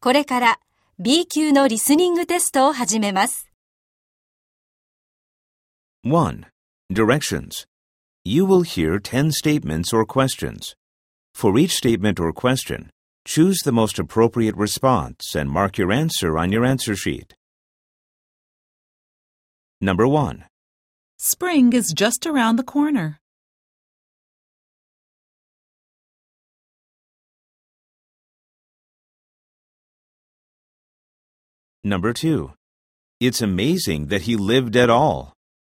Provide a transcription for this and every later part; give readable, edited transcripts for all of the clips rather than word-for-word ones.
これから B 級のリスニングテストを始めます。 1. Directions. You will hear 10 statements or questions. For each statement or question, choose the most appropriate response and mark your answer on your answer sheet. Number 1. Spring is just around the corner. Number 2. It's amazing that he lived at all.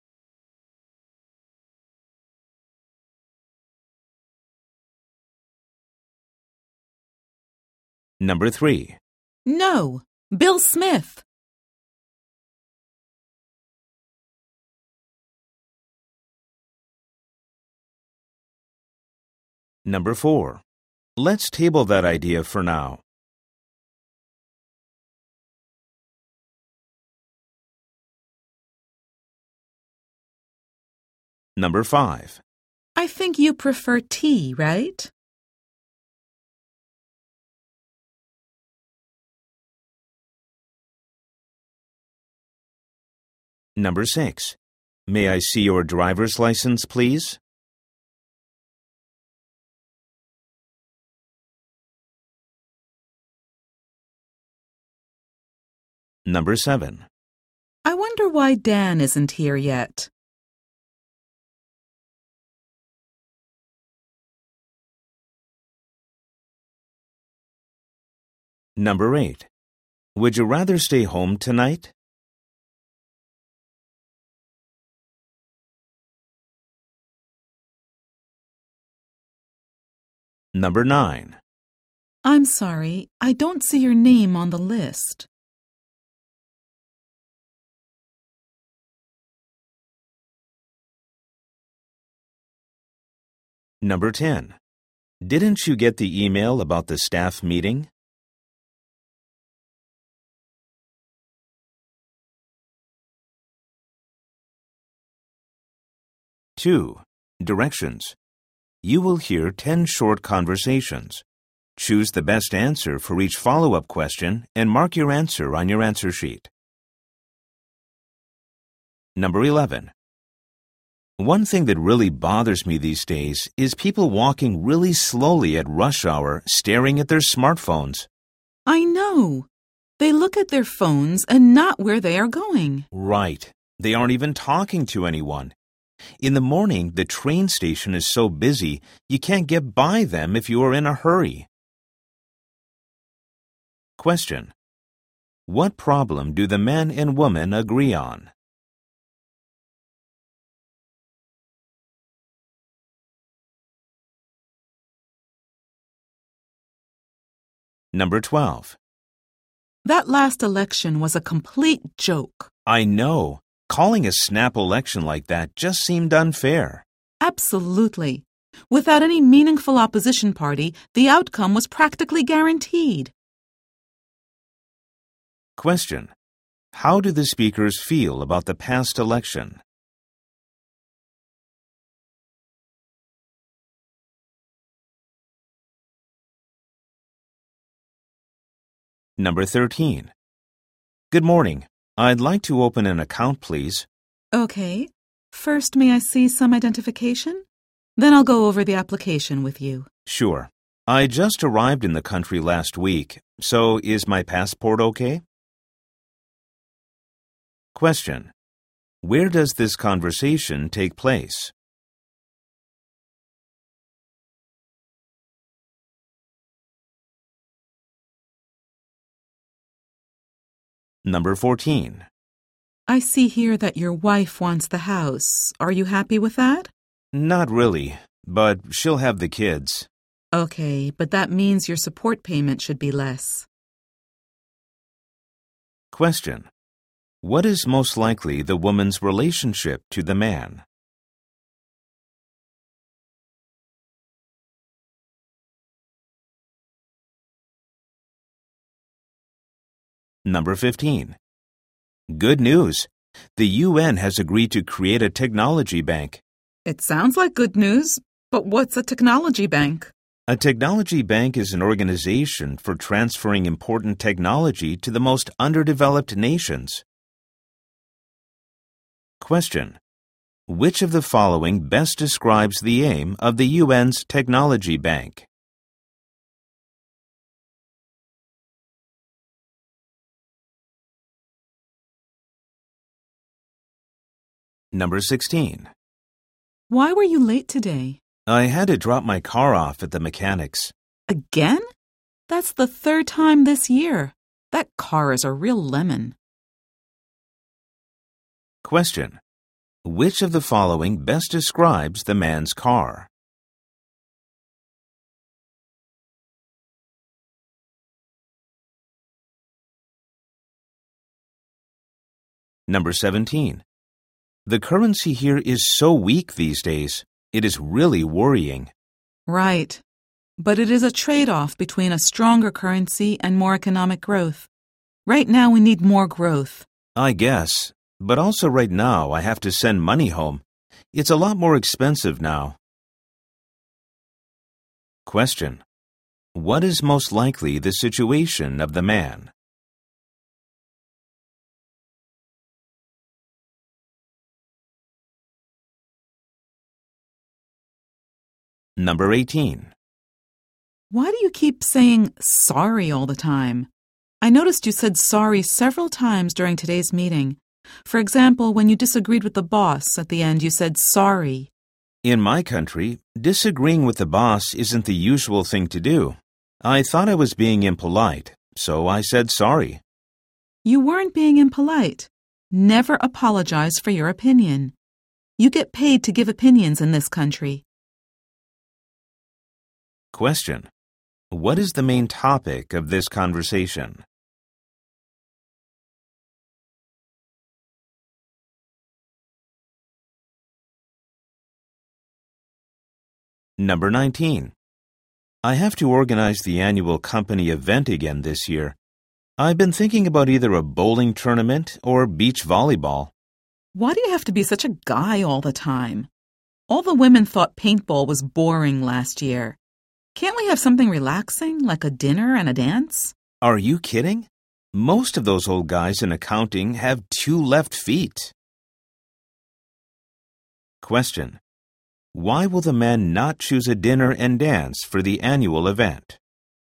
Number 3. No, Bill Smith. Number 4. Let's table that idea for now. Number 5. I think you prefer tea, right? Number 6. May I see your driver's license, please? Number 7. I wonder why Dan isn't here yet. Number 8. Would you rather stay home tonight? Number 9. I'm sorry, I don't see your name on the list. Number 10. Didn't you get the email about the staff meeting? Two. Directions. You will hear 10 short conversations. Choose the best answer for each follow-up question and mark your answer on your answer sheet. Number 11. One thing that really bothers me these days is people walking really slowly at rush hour staring at their smartphones. I know. They look at their phones and not where they are going. Right. They aren't even talking to anyone. In the morning, the train station is so busy, you can't get by them if you are in a hurry. Question. What problem do the man and woman agree on? Number 12. That last election was a complete joke. I know. Calling a snap election like that just seemed unfair. Absolutely. Without any meaningful opposition party, the outcome was practically guaranteed. Question. How do the speakers feel about the past election? Number 13. Good morning. I'd like to open an account, please. Okay. First, may I see some identification? Then I'll go over the application with you. Sure. I just arrived in the country last week, so is my passport okay? Question. Where does this conversation take place? Number 14. I see here that your wife wants the house. Are you happy with that? Not really, but she'll have the kids. Okay, but that means your support payment should be less. Question. What is most likely the woman's relationship to the man? Number 15. Good news. The UN has agreed to create a technology bank. It sounds like good news, but what's a technology bank? A technology bank is an organization for transferring important technology to the most underdeveloped nations. Question. Which of the following best describes the aim of the UN's Technology Bank? Number 16. Why were you late today? I had to drop my car off at the mechanic's. Again? That's the third time this year. That car is a real lemon. Question. Which of the following best describes the man's car? Number 17. The currency here is so weak these days. It is really worrying. Right. But it is a trade-off between a stronger currency and more economic growth. Right now we need more growth. I guess. But also right now I have to send money home. It's a lot more expensive now. Question. What is most likely the situation of the man? Number 18. Why do you keep saying sorry all the time? I noticed you said sorry several times during today's meeting. For example, when you disagreed with the boss, at the end you said sorry. In my country, disagreeing with the boss isn't the usual thing to do. I thought I was being impolite, so I said sorry. You weren't being impolite. Never apologize for your opinion. You get paid to give opinions in this country. Question. What is the main topic of this conversation? Number 19. I have to organize the annual company event again this year. I've been thinking about either a bowling tournament or beach volleyball. Why do you have to be such a guy all the time? All the women thought paintball was boring last year. Can't we have something relaxing, like a dinner and a dance? Are you kidding? Most of those old guys in accounting have 2 left feet. Question. Why will the man not choose a dinner and dance for the annual event?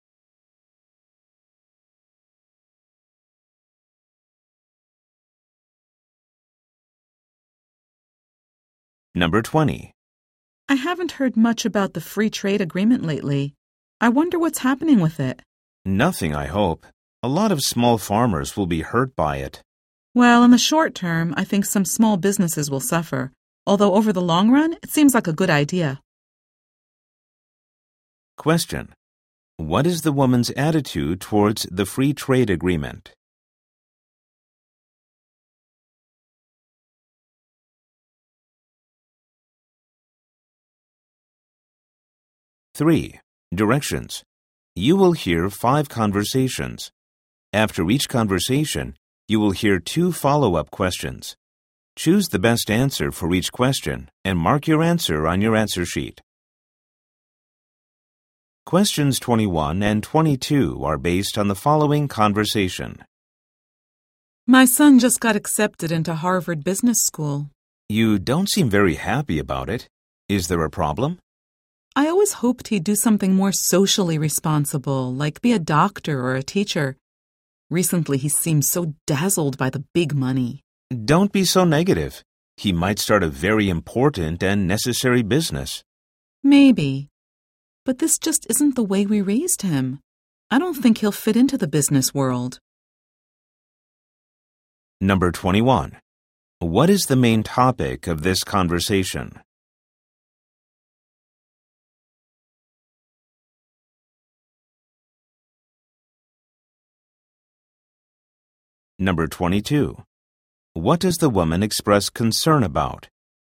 Number 20. I haven't heard much about the free trade agreement lately. I wonder what's happening with it. Nothing, I hope. A lot of small farmers will be hurt by it. Well, in the short term, I think some small businesses will suffer. Although over the long run, it seems like a good idea. Question. What is the woman's attitude towards the free trade agreement? Three. Directions. You will hear 5 conversations. After each conversation, you will hear 2 follow-up questions. Choose the best answer for each question and mark your answer on your answer sheet. Questions 21 and 22 are based on the following conversation. My son just got accepted into Harvard Business School. You don't seem very happy about it. Is there a problem? I always hoped he'd do something more socially responsible, like be a doctor or a teacher. Recently, he seems so dazzled by the big money. Don't be so negative. He might start a very important and necessary business. Maybe. But this just isn't the way we raised him. I don't think he'll fit into the business world. Number 21. What is the main topic of this conversation? Number 22. What does the woman express concern about?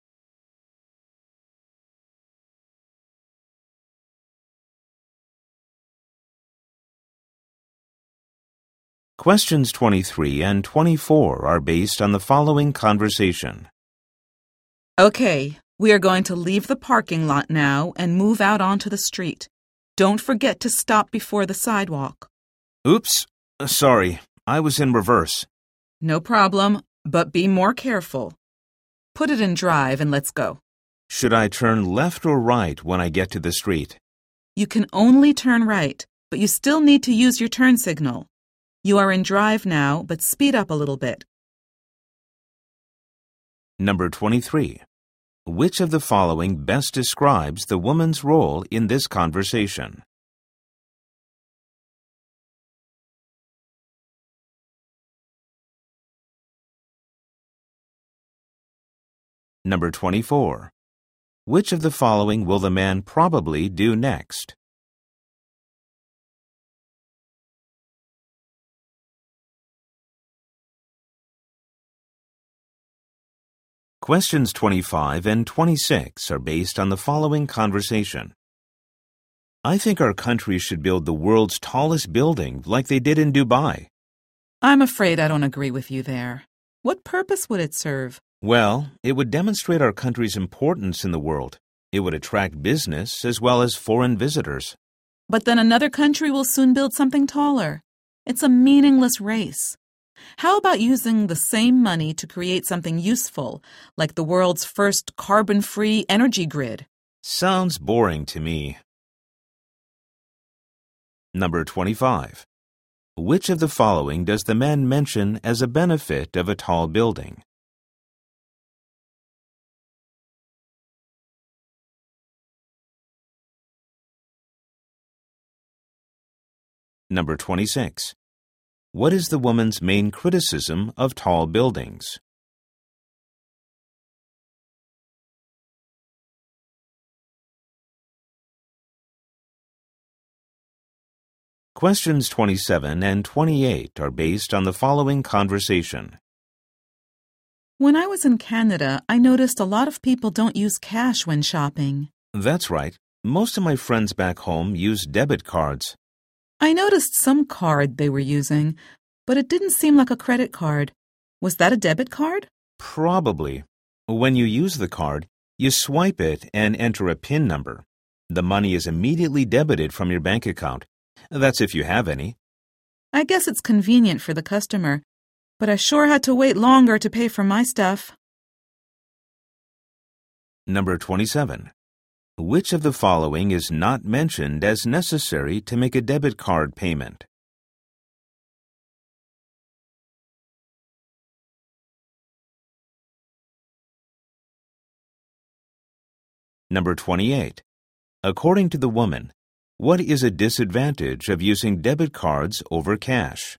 Questions 23 and 24 are based on the following conversation. Okay, we are going to leave the parking lot now and move out onto the street. Don't forget to stop before the sidewalk. Oops, sorry, I was in reverse. No problem, but be more careful. Put it in drive and let's go. Should I turn left or right when I get to the street? You can only turn right, but you still need to use your turn signal. You are in drive now, but speed up a little bit. Number 23. Which of the following best describes the woman's role in this conversation? Number 24. Which of the following will the man probably do next? Questions 25 and 26 are based on the following conversation. I think our country should build the world's tallest building like they did in Dubai. I'm afraid I don't agree with you there. What purpose would it serve? Well, it would demonstrate our country's importance in the world. It would attract business as well as foreign visitors. But then another country will soon build something taller. It's a meaningless race. How about using the same money to create something useful, like the world's first carbon-free energy grid? Sounds boring to me. Number 25. Which of the following does the man mention as a benefit of a tall building? Number 26. What is the woman's main criticism of tall buildings? Questions 27 and 28 are based on the following conversation. When I was in Canada, I noticed a lot of people don't use cash when shopping. That's right. Most of my friends back home use debit cards. I noticed some card they were using, but it didn't seem like a credit card. Was that a debit card? Probably. When you use the card, you swipe it and enter a PIN number. The money is immediately debited from your bank account. That's if you have any. I guess it's convenient for the customer, but I sure had to wait longer to pay for my stuff. Number 27. Which of the following is not mentioned as necessary to make a debit card payment? Number 28. According to the woman, what is a disadvantage of using debit cards over cash?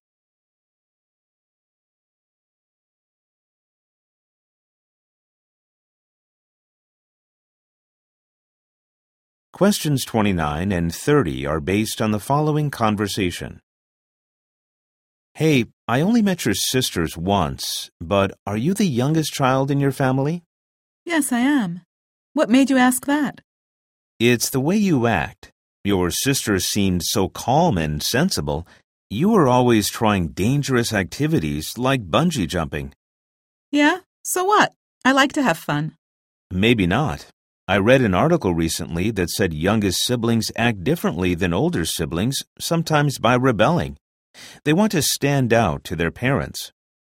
Questions 29 and 30 are based on the following conversation. Hey, I only met your sisters once, but are you the youngest child in your family? Yes, I am. What made you ask that? It's the way you act. Your sisters seemed so calm and sensible. You were always trying dangerous activities like bungee jumping. Yeah, so what? I like to have fun. Maybe not. I read an article recently that said youngest siblings act differently than older siblings, sometimes by rebelling. They want to stand out to their parents.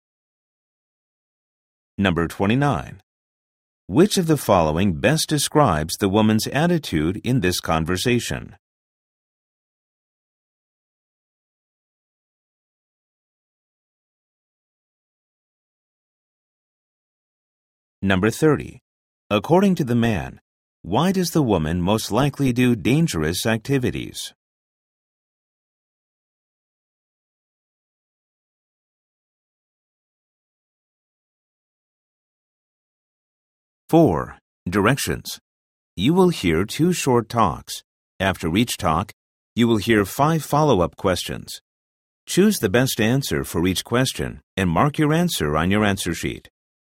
Number 29. Which of the following best describes the woman's attitude in this conversation? Number 30. According to the man, why does the woman most likely do dangerous activities? Four. Directions. You will hear 2 short talks. After each talk, you will hear 5 follow-up questions. Choose the best answer for each question and mark your answer on your answer sheet.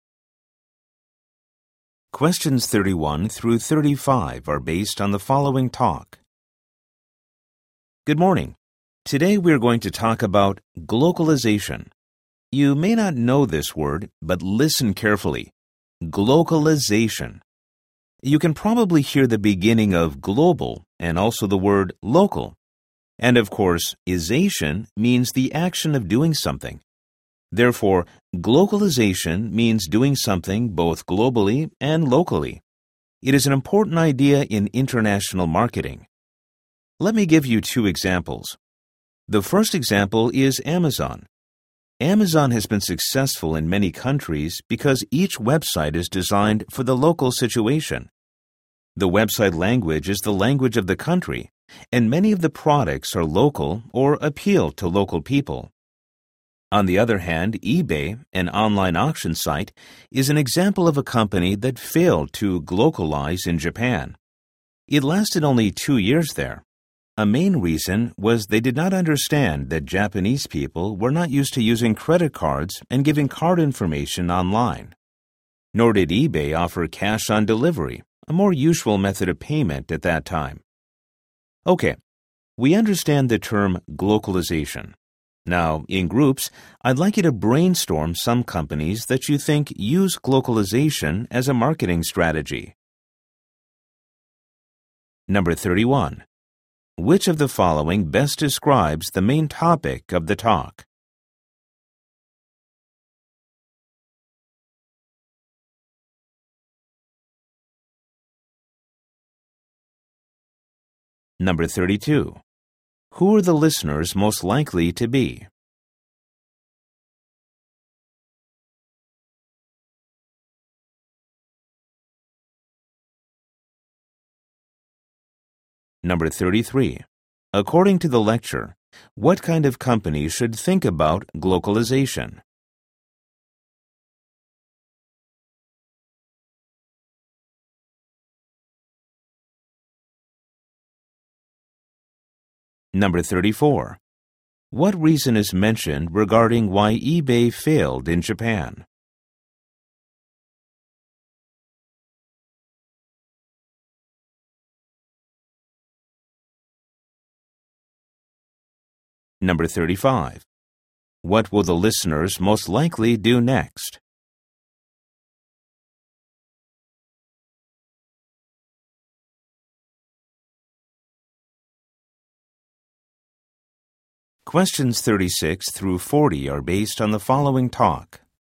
Questions 31 through 35 are based on the following talk. Good morning. Today we are going to talk about glocalization. You may not know this word, but listen carefully. Glocalization. You can probably hear the beginning of global and also the word local. And of course, ization means the action of doing something. Therefore, globalization means doing something both globally and locally. It is an important idea in international marketing. Let me give you two examples. The first example is Amazon. Amazon has been successful in many countries because each website is designed for the local situation. The website language is the language of the country, and many of the products are local or appeal to local people. On the other hand, eBay, an online auction site, is an example of a company that failed to globalize in Japan. It lasted only 2 years there. A main reason was they did not understand that Japanese people were not used to using credit cards and giving card information online. Nor did eBay offer cash on delivery, a more usual method of payment at that time. Okay, we understand the term globalization. Now, in groups, I'd like you to brainstorm some companies that you think use globalization as a marketing strategy. Number 31. Which of the following best describes the main topic of the talk? Number 32. Who are the listeners most likely to be? Number 33. According to the lecture, what kind of company should think about globalization? Number 34. What reason is mentioned regarding why eBay failed in Japan? Number 35. What will the listeners most likely do next? Questions 36 through 40 are based on the following talk.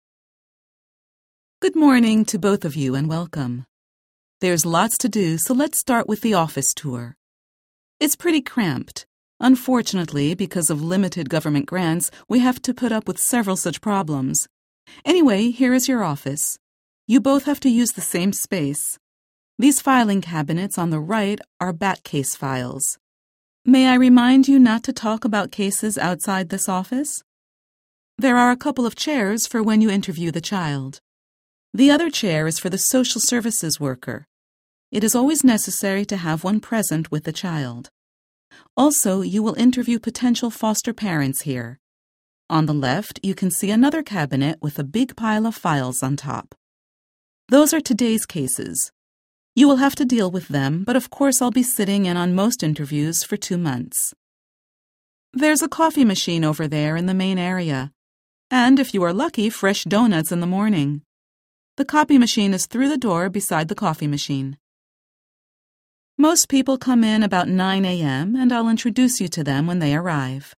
Good morning to both of you and welcome. There's lots to do, so let's start with the office tour. It's pretty cramped. Unfortunately, because of limited government grants, we have to put up with several such problems. Anyway, here is your office. You both have to use the same space. These filing cabinets on the right are back case files. May I remind you not to talk about cases outside this office? There are a couple of chairs for when you interview the child. The other chair is for the social services worker. It is always necessary to have one present with the child. Also, you will interview potential foster parents here. On the left, you can see another cabinet with a big pile of files on top. Those are today's cases. You will have to deal with them, but of course I'll be sitting in on most interviews for 2 months. There's a coffee machine over there in the main area. And if you are lucky, fresh donuts in the morning. The copy machine is through the door beside the coffee machine. Most people come in about 9 a.m. and I'll introduce you to them when they arrive.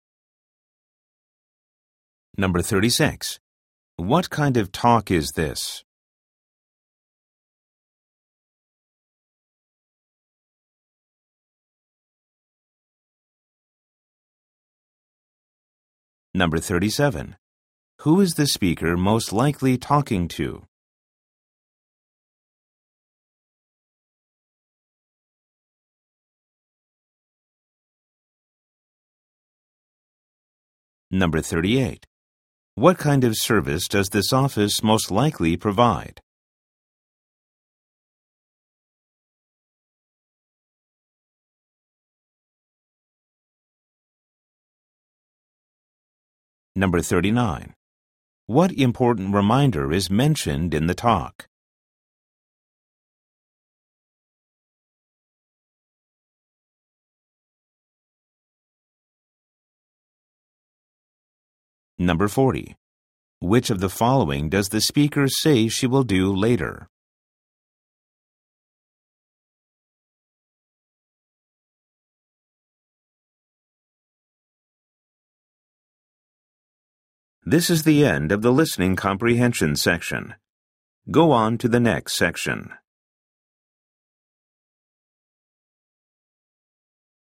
Number 36. What kind of talk is this? Number 37. Who is the speaker most likely talking to? Number 38. What kind of service does this office most likely provide? Number 39. What important reminder is mentioned in the talk? Number 40. Which of the following does the speaker say she will do later? This is the end of the listening comprehension section. Go on to the next section.